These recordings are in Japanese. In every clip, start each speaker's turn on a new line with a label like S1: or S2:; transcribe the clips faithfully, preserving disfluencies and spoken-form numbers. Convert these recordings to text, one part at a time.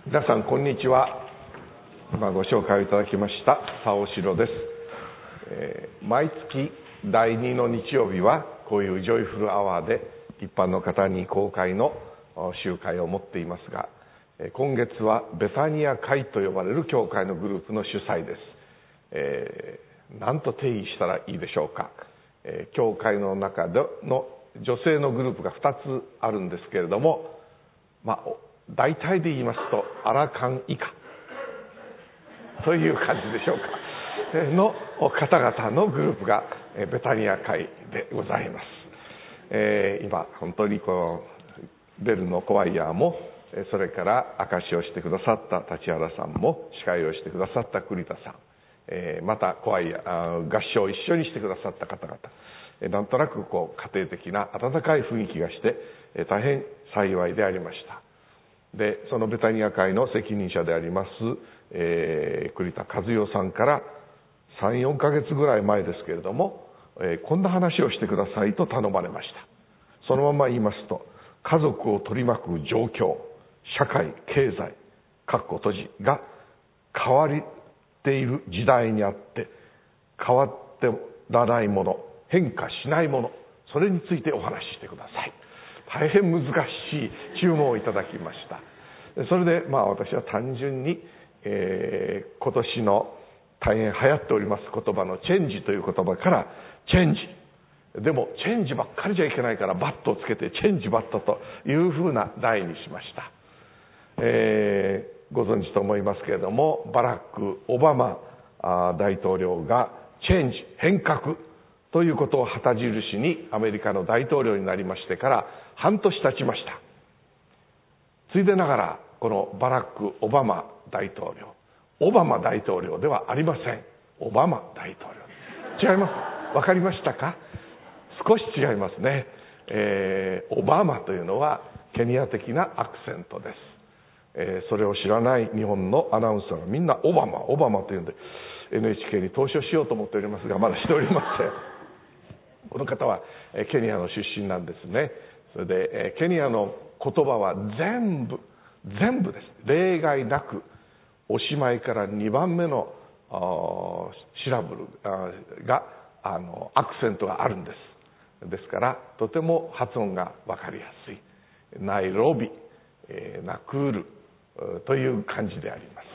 S1: 皆さんこんにちは。今ご紹介いただきました佐尾史郎です、えー、毎月だいにの日曜日はこういうジョイフルアワーで一般の方に公開の集会を持っていますが、今月はベタニア会と呼ばれる教会のグループの主催です。えー、何と定義したらいいでしょうか。えー、教会の中での女性のグループがふたつあるんですけれども、まあ大体で言いますとアラカン以下という感じでしょうかの方々のグループがベタニア会でございます。えー、今本当にこうベルのコワイヤーも、それから証しをしてくださった立原さんも、司会をしてくださった栗田さん、えー、またコワイヤー合唱を一緒にしてくださった方々、なんとなくこう家庭的な温かい雰囲気がして大変幸いでありました。でそのベタニア会の責任者であります、えー、栗田和代さんからさん、よんかげつぐらい前ですけれども、えー、こんな話をしてくださいと頼まれました。そのまま言いますと、家族を取り巻く状況、社会、経済、かっこ閉じが変わっている時代にあって変わってらないもの、変化しないもの、それについてお話ししてください。大変難しい注文をいただきました。それでまあ私は単純に、えー、今年の大変流行っております言葉のチェンジという言葉からチェンジ、でもチェンジばっかりじゃいけないからバットをつけてチェンジバットというふうな題にしました。えー、ご存知と思いますけれども、バラック・オバマ大統領がチェンジ、変革ということを旗印にアメリカの大統領になりましてから半年経ちました。ついでながらこのバラック・オバマ大統領、オバマ大統領ではありません。オバマ大統領。違います。わかりましたか？少し違いますね。えー、オバマというのはケニア的なアクセントです。えー、それを知らない日本のアナウンサーがみんなオバマ、オバマというんで エヌエイチケー に投書しようと思っておりますが、まだしておりません。この方はケニアの出身なんですね。それでケニアの言葉は全部全部です。例外なくおしまいからにばんめのシラブルがあのアクセントがあるんです。ですからとても発音が分かりやすい。ナイロビ、ナクールという感じであります。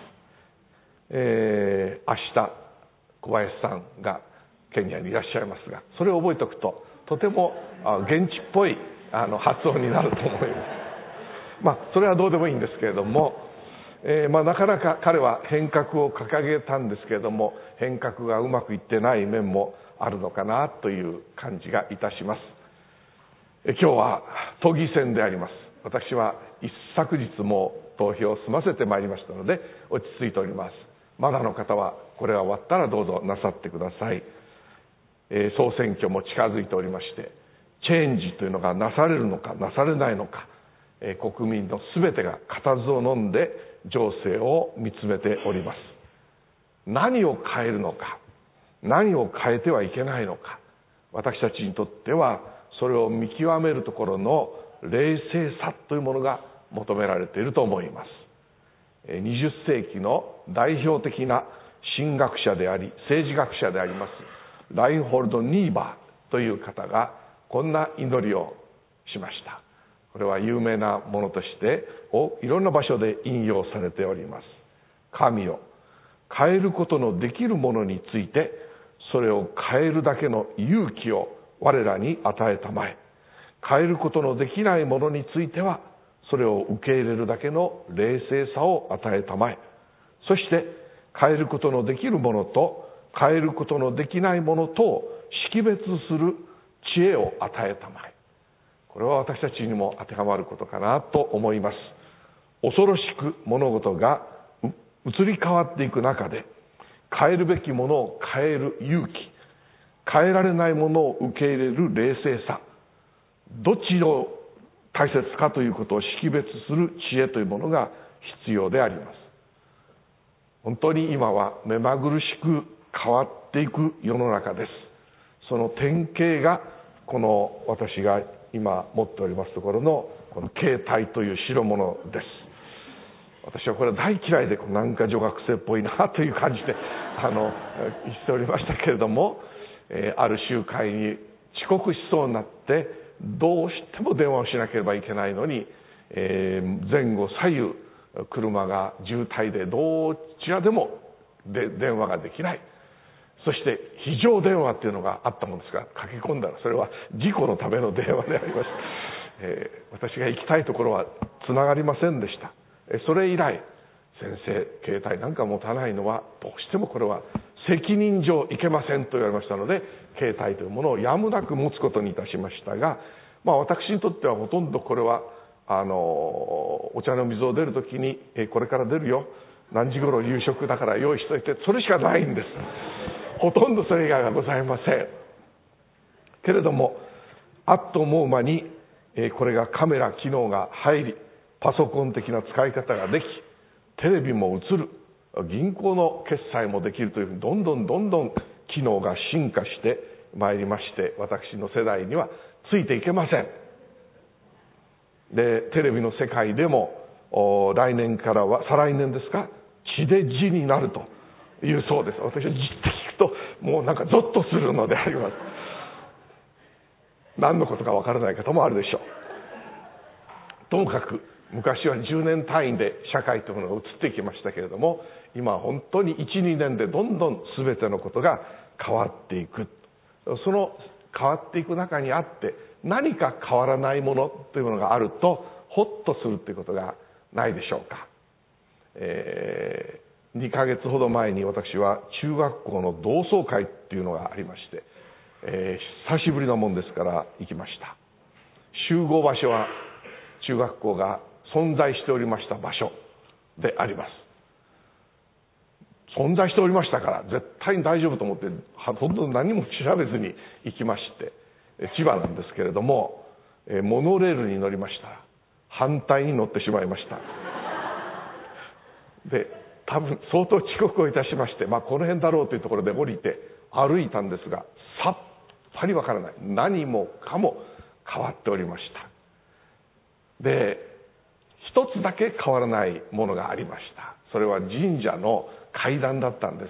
S1: えー、明日小林さんがケニアにいらっしゃいますが、それを覚えておくととても現地っぽいあの発音になると思います。まあそれはどうでもいいんですけれども、えーまあ、なかなか彼は変革を掲げたんですけれども、変革がうまくいってない面もあるのかなという感じがいたします。え今日は都議選であります。私は一昨日も投票を済ませてまいりましたので落ち着いております。まだの方はこれが終わったらどうぞなさってください。えー、総選挙も近づいておりまして、チェンジというのがなされるのかなされないのか、えー、国民の全てが固唾を飲んで情勢を見つめております。何を変えるのか、何を変えてはいけないのか、私たちにとってはそれを見極めるところの冷静さというものが求められていると思います。にじゅっせいきの代表的な神学者であり政治学者でありますラインホルド・ニーバーという方がこんな祈りをしました。これは有名なものとしていろんな場所で引用されております。神よ、変えることのできるものについてそれを変えるだけの勇気を我らに与えたまえ。変えることのできないものについてはそれを受け入れるだけの冷静さを与えたまえ。そして変えることのできるものと変えることのできないものとを識別する知恵を与えたまえ。これは私たちにも当てはまることかなと思います。恐ろしく物事が移り変わっていく中で、変えるべきものを変える勇気、変えられないものを受け入れる冷静さ、どっちを大切かということを識別する知恵というものが必要であります。本当に今は目まぐるしく変わっていく世の中です。その典型がこの私が今持っておりますところのこの携帯という代物です。 私はこれは大嫌いで、なんか女学生っぽいなという感じであの言っておりましたけれども、えー、ある集会に遅刻しそうになってどうしても電話をしなければいけないのに、えー、前後左右車が渋滞でどちらでもで電話ができない。そして非常電話っていうのがあったものですが、駆け込んだらそれは事故のための電話でありました。えー、私が行きたいところはつながりませんでした。それ以来、先生携帯なんか持たないのはどうしてもこれは責任上いけませんと言われましたので、携帯というものをやむなく持つことにいたしましたが、まあ私にとってはほとんどこれはあのお茶の水を出るときに、えこれから出るよ、何時頃夕食だから用意しといて、それしかないんです。ほとんどそれ以外はございませんけれども、あっと思う間に、えこれがカメラ機能が入り、パソコン的な使い方ができ、テレビも映る、銀行の決済もできるというふうにどんどんどんどん機能が進化してまいりまして、私の世代にはついていけません。でテレビの世界でも来年からは、再来年ですか、地デジになるというそうです。私はじっと聞くともうなんかゾッとするのであります。何のことかわからない方もあるでしょう。ともかく昔はじゅうねん単位で社会というものが移っていきましたけれども、今は本当にいち、にねんでどんどん全てのことが変わっていく。その変わっていく中にあって、何か変わらないものというものがあるとホッとするということがないでしょうか。えー、にかげつほど前に私は中学校の同窓会っていうのがありまして、えー、久しぶりなもんですから行きました。集合場所は中学校が存在しておりました場所であります。存在しておりましたから絶対に大丈夫と思ってほとんど何も調べずに行きまして、千葉なんですけれども、モノレールに乗りましたら反対に乗ってしまいました。で多分相当遅刻をいたしまして、まあこの辺だろうというところで降りて歩いたんですが、さっぱりわからない、何もかも変わっておりました。で一つだけ変わらないものがありました。それは神社の階段だったんです。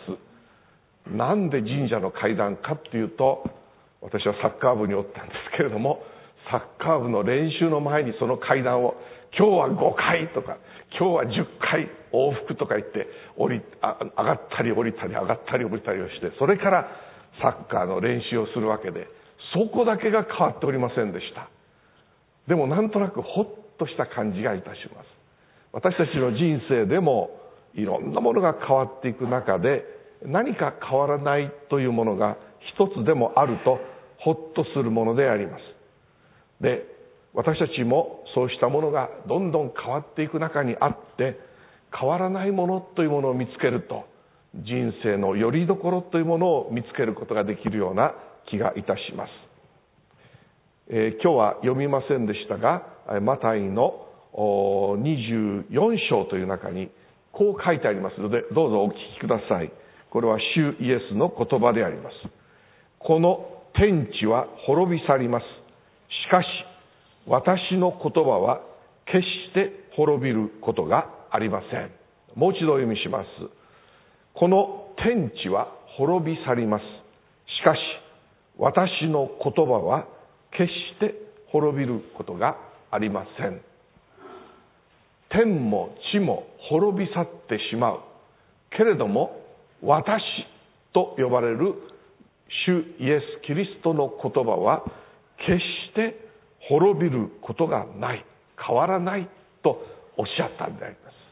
S1: なんで神社の階段かっていうと、私はサッカー部におったんですけれども、サッカー部の練習の前にその階段を今日はごかいとか今日はじゅっかい往復とか言って降りあ上がったり降りたり上がったり降りたりをして、それからサッカーの練習をするわけで、そこだけが変わっておりませんでした。でもなんとなくほっとした感じがいたします。私たちの人生でもいろんなものが変わっていく中で、何か変わらないというものが一つでもあるとほっとするものであります。で私たちもそうしたものがどんどん変わっていく中にあって、変わらないものというものを見つけると、人生の拠り所というものを見つけることができるような気がいたします。えー、今日は読みませんでしたが、マタイのにじゅうよん章という中にこう書いてありますので、どうぞお聞きください。これは主イエスの言葉であります。この天地は滅び去ります。しかし私の言葉は決して滅びることがありません。もう一度お読みします。この天地は滅び去ります。しかし私の言葉は決して滅びることがありません。天も地も滅び去ってしまうけれども、私と呼ばれる主イエス・キリストの言葉は決して滅びることがない、変わらないとおっしゃったんであります。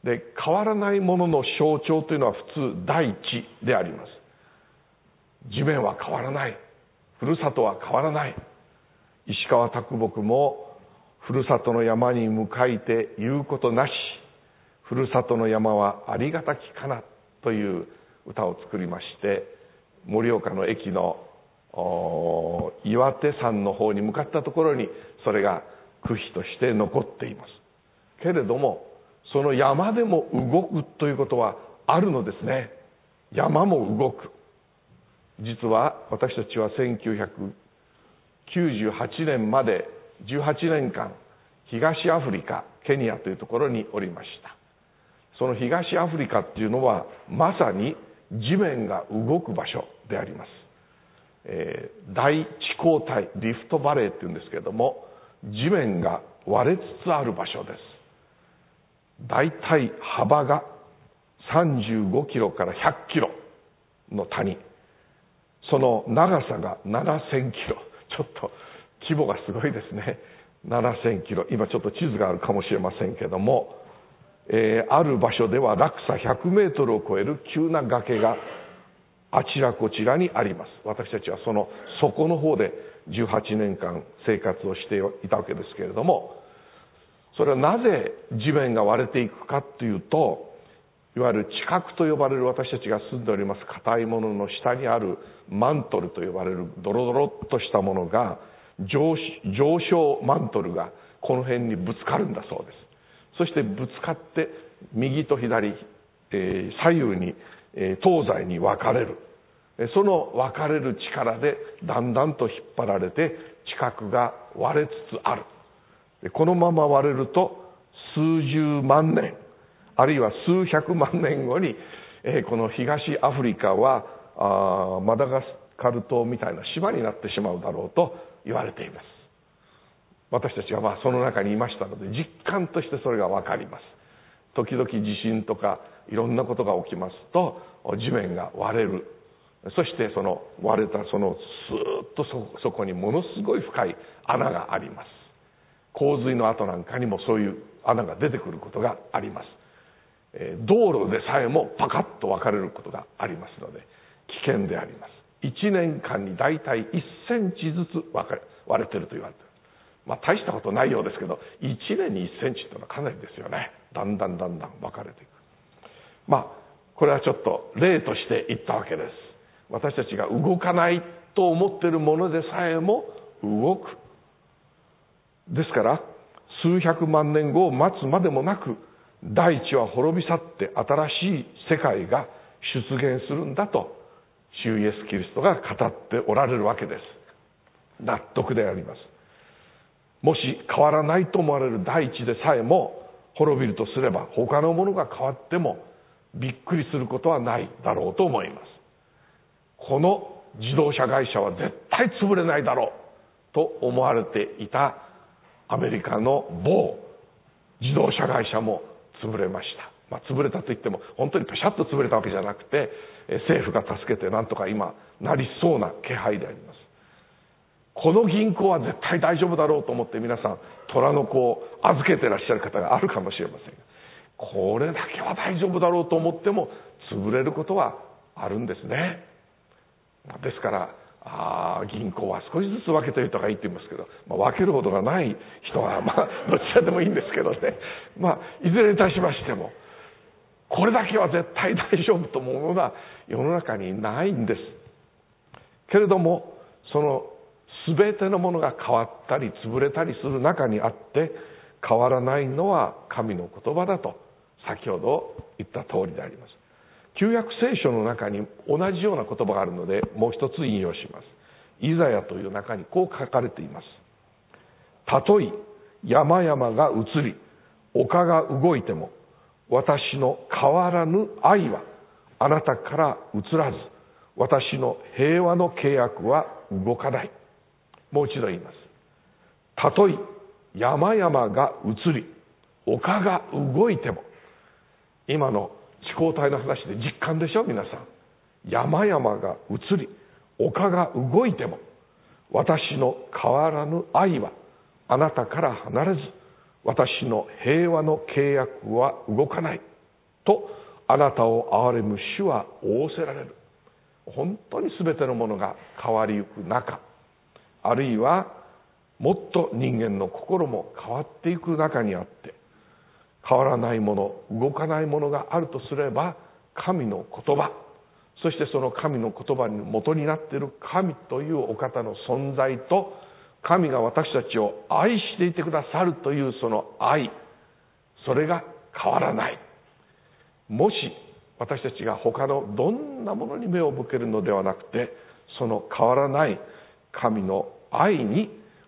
S1: で、変わらないものの象徴というのは普通大地であります。地面は変わらない、ふるさとは変わらない。石川啄木もふるさとの山に向かいて言うことなし、ふるさとの山はありがたきかなという歌を作りまして、盛岡の駅の岩手山の方に向かったところにそれが区碑として残っていますけれども、その山でも動くということはあるのですね。山も動く。実は私たちはせんきゅうひゃくきゅうじゅうはちねんまでじゅうはちねんかん東アフリカ、ケニアというところにおりました。その東アフリカっていうのはまさに地面が動く場所であります。えー、大地溝帯、リフトバレーっていうんですけれども、地面が割れつつある場所です。だいたい幅がさんじゅうごキロからひゃっキロの谷、その長さがななせんキロ、ちょっと規模がすごいですね。ななせんキロ、今ちょっと地図があるかもしれませんけども、えー、ある場所では落差ひゃくメートルを超える急な崖があちらこちらにあります。私たちはその底の方でじゅうはちねんかん生活をしていたわけですけれども、それはなぜ地面が割れていくかというと、いわゆる地殻と呼ばれる私たちが住んでおります硬いものの下にあるマントルと呼ばれるドロドロっとしたものが、上上昇マントルがこの辺にぶつかるんだそうです。そしてぶつかって右と左、えー、左右に、えー、東西に分かれる。その分かれる力でだんだんと引っ張られて地殻が割れつつある。このまま割れると数十万年あるいは数百万年後に、えー、この東アフリカはあマダガスカル島みたいな島になってしまうだろうと言われています。私たちはまあその中にいましたので実感としてそれが分かります。時々地震とかいろんなことが起きますと地面が割れる。そしてその割れたそのスーッと そ, そこにものすごい深い穴があります。洪水の後なんかにもそういう穴が出てくることがあります。えー、道路でさえもパカッと分かれることがありますので危険であります。いちねんかんにだいたいいっセンチずつ割れてると言われている。まあ大したことないようですけど、いちねんにいっセンチっていうのはかなりですよね。だんだんだんだん分かれていく。まあこれはちょっと例として言ったわけです。私たちが動かないと思っているものでさえも動く。ですから数百万年後を待つまでもなく大地は滅び去って新しい世界が出現するんだと主イエスキリストが語っておられるわけです。納得であります。もし変わらないと思われる大地でさえも滅びるとすれば他のものが変わってもびっくりすることはないだろうと思います。この自動車会社は絶対潰れないだろうと思われていたアメリカの某自動車会社も潰れました。まあ、潰れたといっても本当にペシャッと潰れたわけじゃなくて、政府が助けてなんとか今なりそうな気配であります。この銀行は絶対大丈夫だろうと思って皆さん虎の子を預けてらっしゃる方があるかもしれませんが、これだけは大丈夫だろうと思っても潰れることはあるんですね。ですからあ銀行は少しずつ分けておいた方がいいって言いますけど、まあ、分けるほどがない人はまあどちらでもいいんですけどね、まあいずれにいたしましてもこれだけは絶対大丈夫と思うものは世の中にないんです。けれどもその全てのものが変わったり潰れたりする中にあって変わらないのは神の言葉だと先ほど言った通りであります。旧約聖書の中に同じような言葉があるのでもう一つ引用します。イザヤという中にこう書かれています。たとえ山々が移り丘が動いても私の変わらぬ愛はあなたから移らず私の平和の契約は動かない。もう一度言います。たとえ山々が移り丘が動いても、今の地溝帯の話で実感でしょ皆さん。山々が移り丘が動いても私の変わらぬ愛はあなたから離れず私の平和の契約は動かないとあなたを憐れむ主は仰せられる。本当に全てのものが変わりゆく中、あるいはもっと人間の心も変わっていく中にあって変わらないもの、動かないものがあるとすれば神の言葉、そしてその神の言葉に元になっている神というお方の存在と神が私たちを愛していてくださるというその愛、それが変わらない。もし私たちが他のどんなものに目を向けるのではなくてその変わらない神の愛に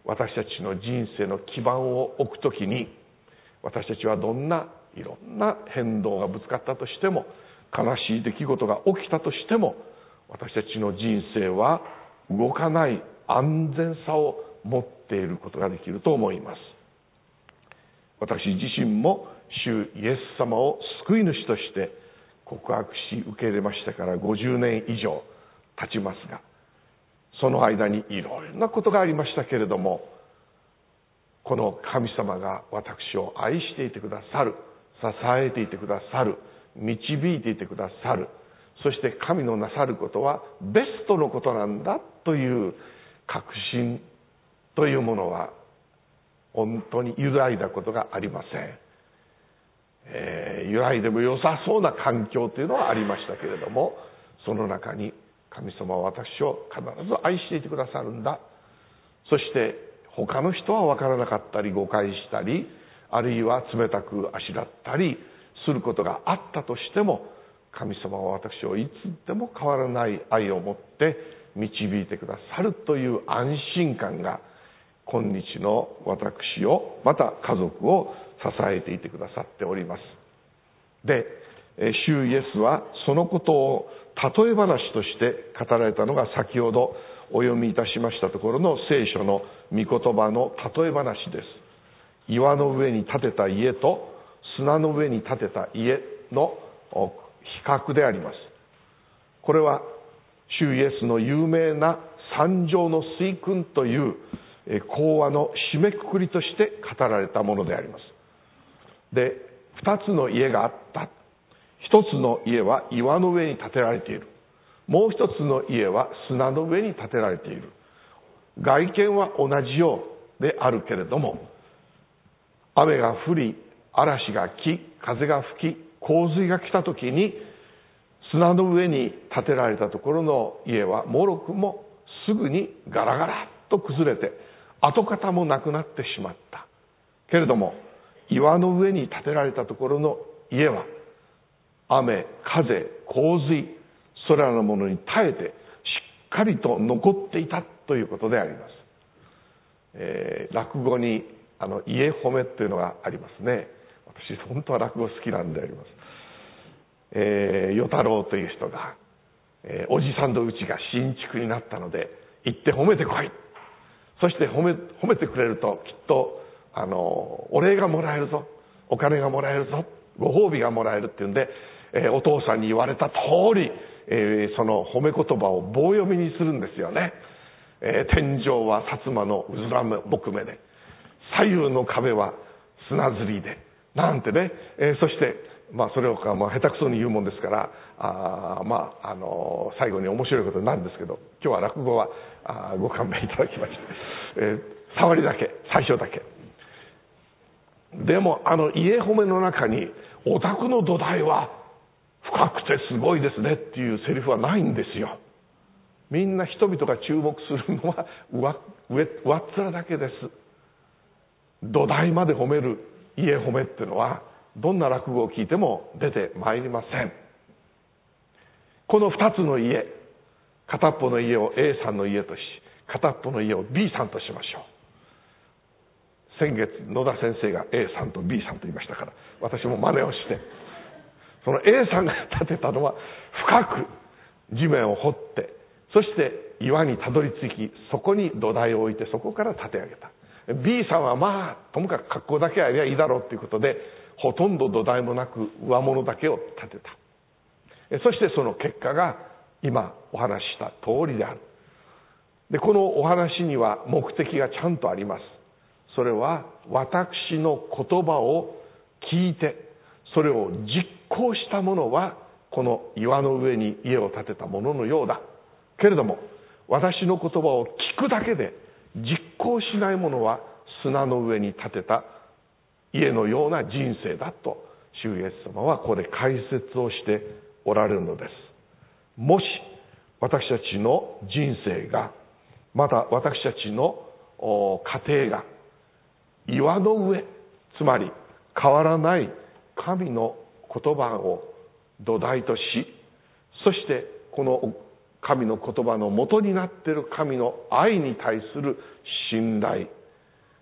S1: 私たちの人生の基盤を置くときに、私たちはどんないろんな変動がぶつかったとしても、悲しい出来事が起きたとしても、私たちの人生は動かない安全さを持っていることができると思います。私自身も主イエス様を救い主として告白し受け入れましたからごじゅうねん以上経ちますが、その間にいろいろなことがありましたけれども、この神様が私を愛していてくださる、支えていてくださる、導いていてくださる、そして神のなさることはベストのことなんだという確信というものは本当に揺らいだことがありません。えー、揺らいでも良さそうな環境というのはありましたけれども、その中に神様は私を必ず愛していてくださるんだ。そして他の人は分からなかったり誤解したり、あるいは冷たくあしらったりすることがあったとしても、神様は私をいつでも変わらない愛を持って導いてくださるという安心感が今日の私をまた家族を支えていてくださっております。で、主イエスはそのことを例え話として語られたのが先ほどお読みいたしましたところの聖書の御言葉の例え話です。岩の上に建てた家と砂の上に建てた家の比較であります。これは主イエスの有名な三条の水訓という講話の締めくくりとして語られたものであります。で、二つの家があった。一つの家は岩の上に建てられている。もう一つの家は砂の上に建てられている。外見は同じようであるけれども、雨が降り、嵐が来、風が吹き、洪水が来た時に、砂の上に建てられたところの家はもろくもすぐにガラガラっと崩れて、跡形もなくなってしまった。けれども、岩の上に建てられたところの家は、雨、風、洪水、それらのものに耐えて、しっかりと残っていたということであります。えー、落語に、あの、家褒めっていうのがありますね。私、本当は落語好きなんであります。えー、与太郎という人が、えー、おじさんとうちが新築になったので、行って褒めてこい。そして褒め、褒めてくれると、きっと、あの、お礼がもらえるぞ。お金がもらえるぞ。ご褒美がもらえるっていうんで、えー、お父さんに言われた通り、えー、その褒め言葉を棒読みにするんですよね。えー、天井は薩摩のうずら木目で、左右の壁は砂ずりで、なんてね、えー、そして、まあそれをか、まあ下手くそに言うもんですから、あまあ、あのー、最後に面白いことになるんですけど、今日は落語はあご勘弁いただきまして、えー、触りだけ、最初だけ。でもあの家褒めの中に、お宅の土台は深くてすごいですねっていうセリフはないんですよ。みんな人々が注目するのは上、上、上っ面だけです。土台まで褒める家褒めっていうのは、どんな落語を聞いても出てまいりません。この二つの家、片っぽの家を A さんの家とし、片っぽの家を B さんとしましょう。先月野田先生が A さんと B さんと言いましたから、私も真似をして、その A さんが建てたのは深く地面を掘って、そして岩にたどり着き、そこに土台を置いて、そこから建て上げた。B さんはまあともかく格好だけありゃいいだろうということで、ほとんど土台もなく上物だけを建てた。そしてその結果が今お話しした通りである。で、このお話には目的がちゃんとあります。それは私の言葉を聞いて、それを実行したものはこの岩の上に家を建てたもののようだ。けれども私の言葉を聞くだけで実行しないものは砂の上に建てた家のような人生だと主イエス様はここで解説をしておられるのです。もし私たちの人生が、また私たちの家庭が岩の上、つまり変わらない神の言葉を土台とし、そしてこの神の言葉の元になっている神の愛に対する信頼、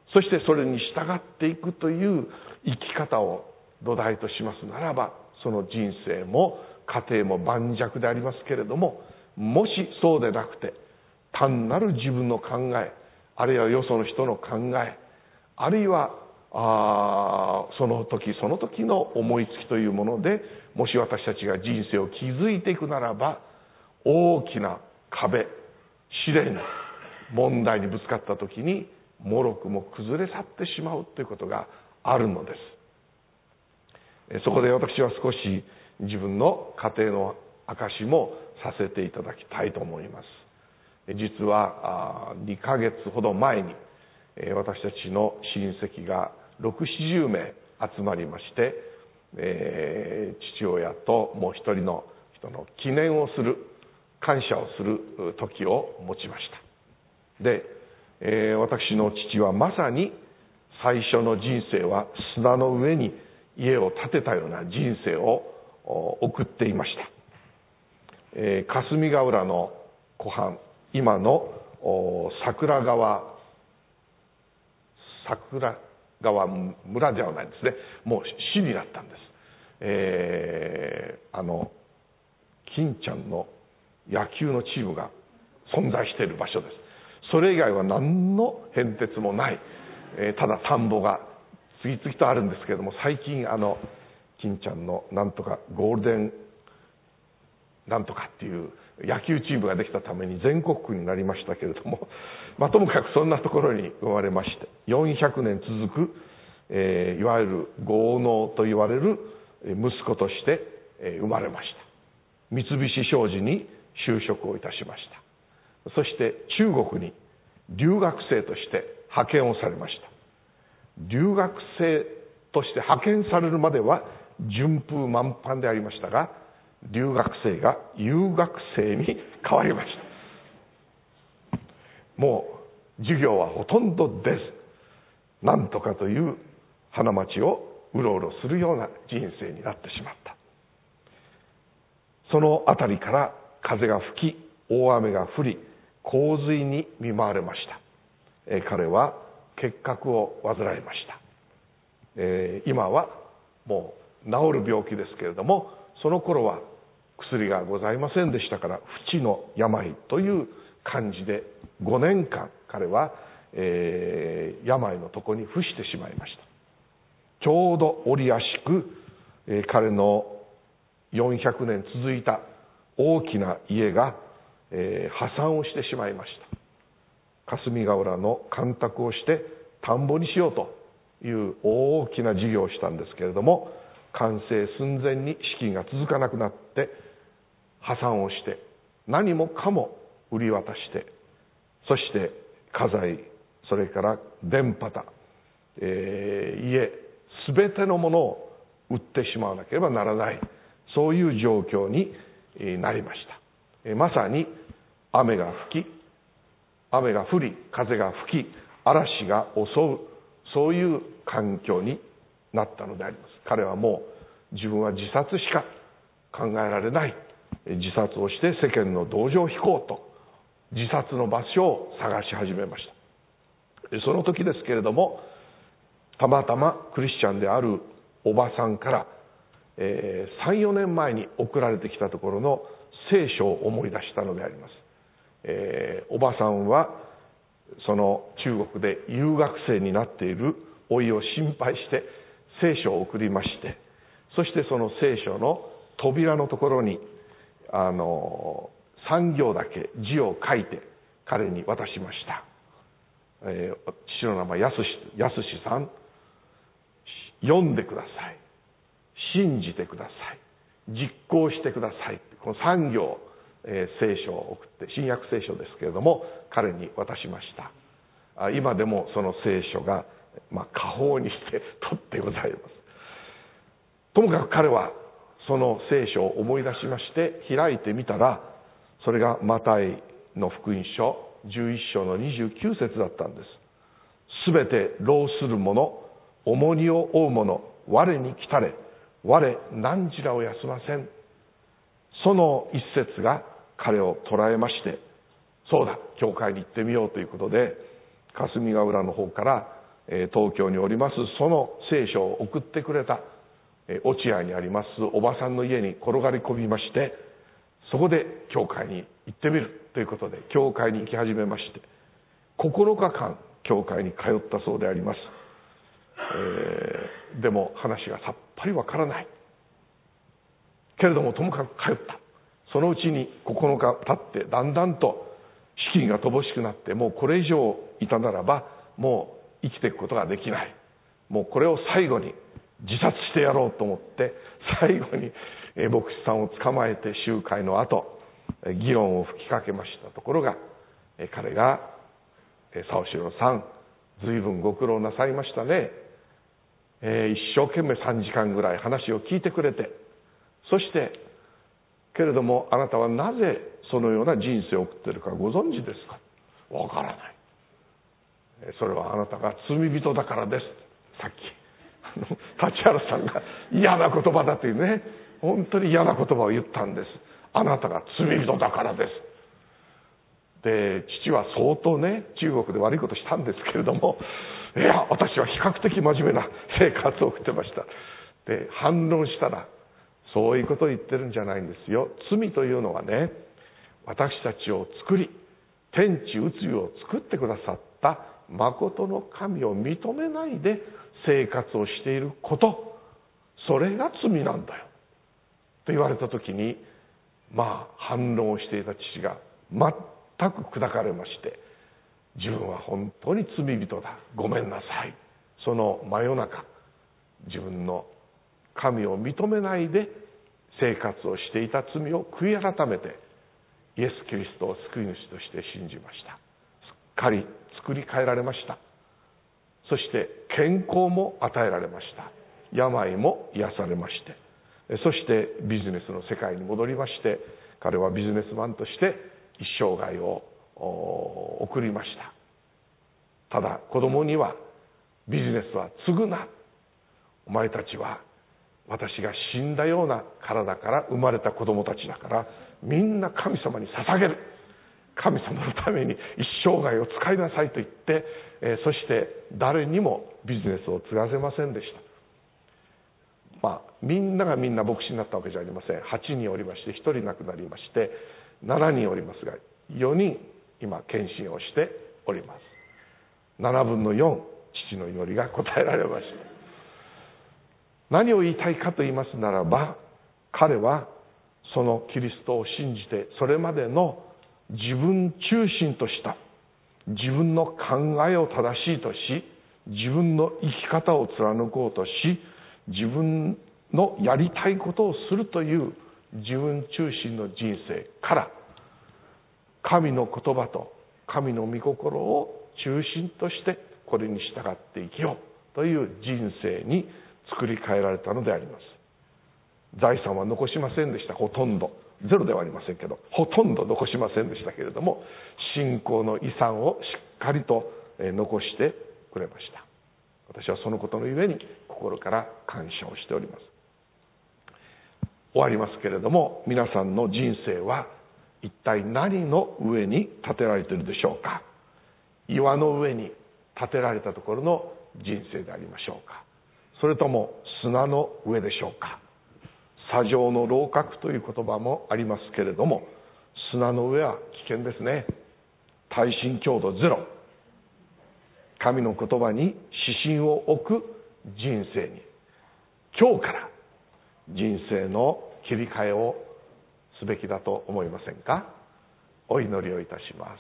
S1: そしてそれに従っていくという生き方を土台としますならば、その人生も家庭も盤石でありますけれども、もしそうでなくて単なる自分の考え、あるいはよその人の考え、あるいはあその時その時の思いつきというもので、もし私たちが人生を築いていくならば、大きな壁、試練、問題にぶつかった時にもろくも崩れ去ってしまうということがあるのです。そこで私は少し自分の家庭の証もさせていただきたいと思います。実はにかげつほど前に私たちの親戚がろくじゅう、ななじゅうめい集まりまして、えー、父親ともう一人の人の記念をする、感謝をする時を持ちました。で、えー、私の父はまさに最初の人生は砂の上に家を建てたような人生を送っていました。えー、霞ヶ浦の湖畔、今の桜川桜川村ではないですね、もう市になったんです。えー、あの金ちゃんの野球のチームが存在している場所です。それ以外は何の変哲もない、えー、ただ田んぼが次々とあるんですけれども、最近あの金ちゃんのなんとかゴールデンなんとかっていう野球チームができたために全国区になりましたけれども、まあ、ともかくそんなところに生まれまして、よんひゃくねん続く、えー、いわゆる豪農と言われる息子として、えー、生まれました。三菱商事に就職をいたしました。そして中国に留学生として派遣をされました。留学生として派遣されるまでは順風満帆でありましたが、留学生が遊学生に変わりました。もう授業はほとんど出ず、なんとかという花街をうろうろするような人生になってしまった。そのあたりから風が吹き、大雨が降り、洪水に見舞われました。えー、彼は結核を患いました。えー、今はもう治る病気ですけれども、その頃は薬がございませんでしたから、不治の病という感じでごねんかん彼は、えー、病のとこに伏してしまいました。ちょうど折やしく、えー、彼のよんひゃくねん続いた大きな家が、えー、破産をしてしまいました。霞ヶ浦の干拓をして田んぼにしようという大きな事業をしたんですけれども、完成寸前に資金が続かなくなって破産をして、何もかも売り渡して、そして家財、それから田畑、えー、家、すべてのものを売ってしまわなければならない、そういう状況になりました。まさに雨が吹き、雨が降り、風が吹き、嵐が襲う、そういう環境になったのであります。彼はもう自分は自殺しか考えられない、自殺をして世間の同情を引こうと自殺の場所を探し始めました。その時ですけれども、たまたまクリスチャンであるおばさんから、えー、さん、よねんまえに送られてきたところの聖書を思い出したのであります。えー、おばさんはその中国で遊学生になっている老いを心配して聖書を送りまして、そしてその聖書の扉のところにあのさん行だけ字を書いて彼に渡しました。えー、父の名前やすし、やすしさん、読んでください、信じてください、実行してください、このさん行、えー、聖書を送って、新約聖書ですけれども彼に渡しました。あ、今でもその聖書が、まあ、家宝にして取ってございます。ともかく彼はその聖書を思い出しまして、開いてみたら、それがマタイの福音書じゅういっ章のにじゅうきゅう節だったんです。すべて労する者、重荷を負う者、我に来たれ、我何時らを休ません。その一節が彼を捉えまして、そうだ、教会に行ってみようということで、霞ヶ浦の方から東京におりますその聖書を送ってくれた落合にありますおばさんの家に転がり込みまして、そこで教会に行ってみるということで教会に行き始めまして、ここのかかん教会に通ったそうであります。えー、でも話がさっぱりわからないけれども、ともかく通った。そのうちにここのか経ってだんだんと資金が乏しくなって、もうこれ以上いたならばもう生きていくことができない、もうこれを最後に自殺してやろうと思って、最後に牧師さんを捕まえて集会の後議論を吹きかけましたところが、彼が沢城さん随分ご苦労なさいましたね、えー、一生懸命さんじかんぐらい話を聞いてくれて、そしてけれどもあなたはなぜそのような人生を送っているかご存知ですか。わからない。それはあなたが罪人だからです。さっき立原さんが嫌な言葉だというね、本当に嫌な言葉を言ったんです。あなたが罪人だからです。で、父は相当ね中国で悪いことしたんですけれども、いや私は比較的真面目な生活を送ってました。で、反論したら、そういうことを言ってるんじゃないんですよ。罪というのはね、私たちを作り天地宇宙を作ってくださった誠の神を認めないで生活をしていること、それが罪なんだよと言われた時に、まあ反論をしていた父が全く砕かれまして、自分は本当に罪人だ、ごめんなさい。その真夜中、自分の神を認めないで生活をしていた罪を悔い改めてイエス・キリストを救い主として信じました。すっかり作り変えられました。そして健康も与えられました。病も癒されまして、そしてビジネスの世界に戻りまして、彼はビジネスマンとして一生涯を送りました。ただ子供には、ビジネスは継ぐな、お前たちは私が死んだような体から生まれた子供たちだから、みんな神様に捧げる、神様のために一生涯を使いなさいと言って、えー、そして誰にもビジネスを継がせませんでした。まあみんながみんな牧師になったわけじゃありません。はちにんおりましてひとり亡くなりまして、しちにんおりますがよにん今献身をしております。ななぶんのよん、父の祈りが答えられました。何を言いたいかと言いますならば、彼はそのキリストを信じて、それまでの自分中心とした自分の考えを正しいとし、自分の生き方を貫こうとし、自分のやりたいことをするという自分中心の人生から、神の言葉と神の御心を中心としてこれに従って生きようという人生に作り変えられたのであります。財産は残しませんでした。ほとんどゼロではありませんけど、ほとんど残しませんでしたけれども、信仰の遺産をしっかりと残してくれました。私はそのことのゆえに心から感謝をしております。終わりますけれども、皆さんの人生は一体何の上に建てられているでしょうか。岩の上に建てられたところの人生でありましょうか、それとも砂の上でしょうか。砂上の楼閣という言葉もありますけれども、砂の上は危険ですね。耐震強度ゼロ、神の言葉に指針を置く人生に、今日から人生の切り替えをすべきだと思いませんか。お祈りをいたします。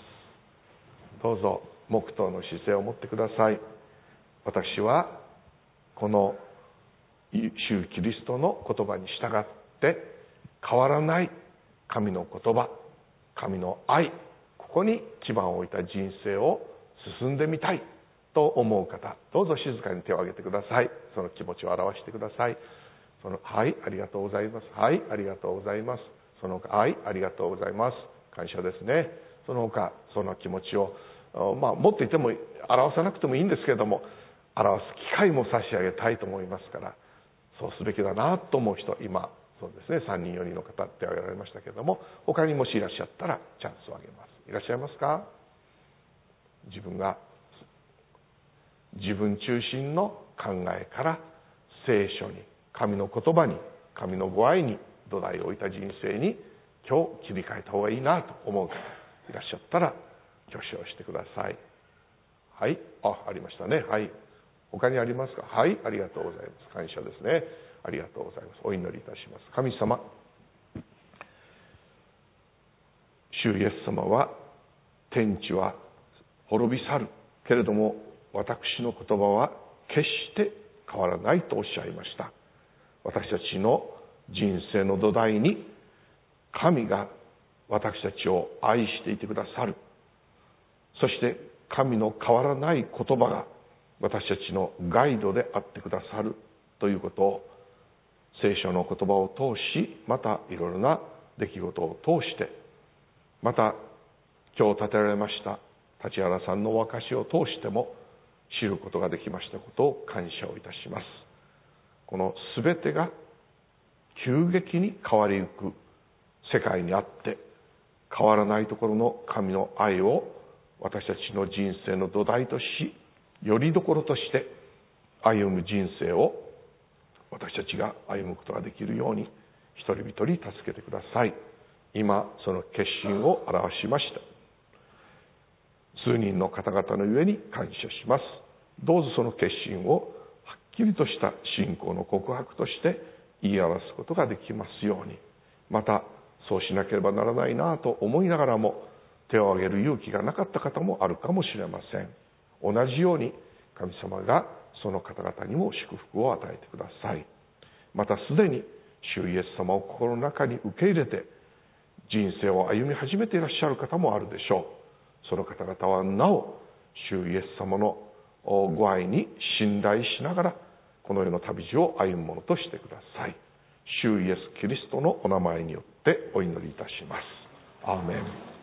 S1: どうぞ黙祷の姿勢を持ってください。私はこの主キリストの言葉に従って変わらない神の言葉、神の愛、ここに基盤を置いた人生を進んでみたいと思う方、どうぞ静かに手を挙げてください。その気持ちを表してください。そのはい、ありがとうございます。はい、ありがとうございます。その他、はい、ありがとうございます。感謝ですね。その他、その気持ちを、まあ、もっと言っても表さなくてもいいんですけれども、表す機会も差し上げたいと思いますから、そうすべきだなと思う人、今そうですね、さんにんよにんの方手を挙げられましたけれども、他にもしいらっしゃったらチャンスをあげます。いらっしゃいますか。自分が自分中心の考えから聖書に、神の言葉に、神のご愛に土台を置いた人生に今日切り替えた方がいいなと思う方いらっしゃったら挙手をしてください。はい、あ、ありましたね。はい。他にありますか？はい、ありがとうございます。感謝ですね。ありがとうございます。お祈りいたします。神様、主イエス様は天地は滅び去るけれども私の言葉は決して変わらないとおっしゃいました。私たちの人生の土台に神が私たちを愛していてくださる、そして神の変わらない言葉が私たちのガイドであってくださるということを聖書の言葉を通し、またいろいろな出来事を通して、また今日建てられました立原さんのお証しを通しても知ることができましたことを感謝をいたします。この全てが急激に変わりゆく世界にあって変わらないところの神の愛を私たちの人生の土台とし、よりどころとして歩む人生を私たちが歩むことができるように一人一人助けてください。今その決心を表しました。数人の方々のゆえに感謝します。どうぞその決心をはっきりとした信仰の告白として言い表すことができますように、またそうしなければならないなと思いながらも手を挙げる勇気がなかった方もあるかもしれません。同じように神様がその方々にも祝福を与えてください。またすでに主イエス様を心の中に受け入れて人生を歩み始めていらっしゃる方もあるでしょう。その方々はなお主イエス様のご愛に信頼しながらこの世の旅路を歩むものとしてください。主イエスキリストのお名前によってお祈りいたします。アーメン。